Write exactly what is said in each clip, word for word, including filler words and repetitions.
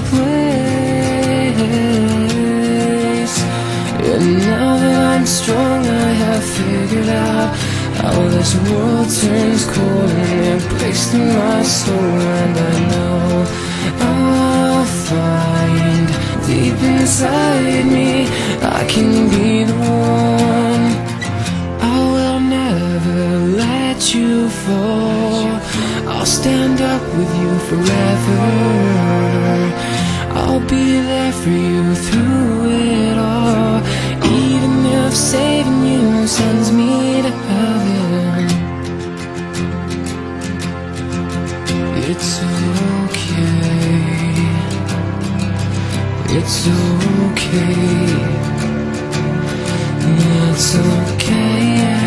place. And now that I'm strong, I have figured out how this world turns cold and it breaks through my soul. And I know I'll find deep inside me I can be the one. I will never let you fall. I'll stand up with you forever. I'll be there for you through it all, even if saving you sends me to heaven. It's okay, it's okay, it's okay.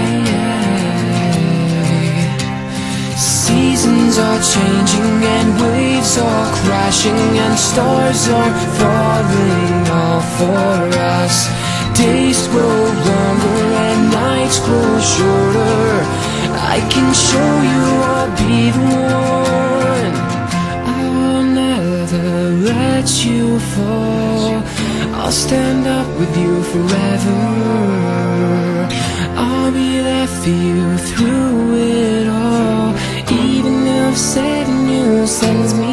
Seasons are changing and waves are crashing and stars are falling all for us. Days grow longer and nights grow shorter. I can show you I'll be the one. I will never let you fall. I'll stand up with you forever. I'll be there for you through it all, even if saving you sends me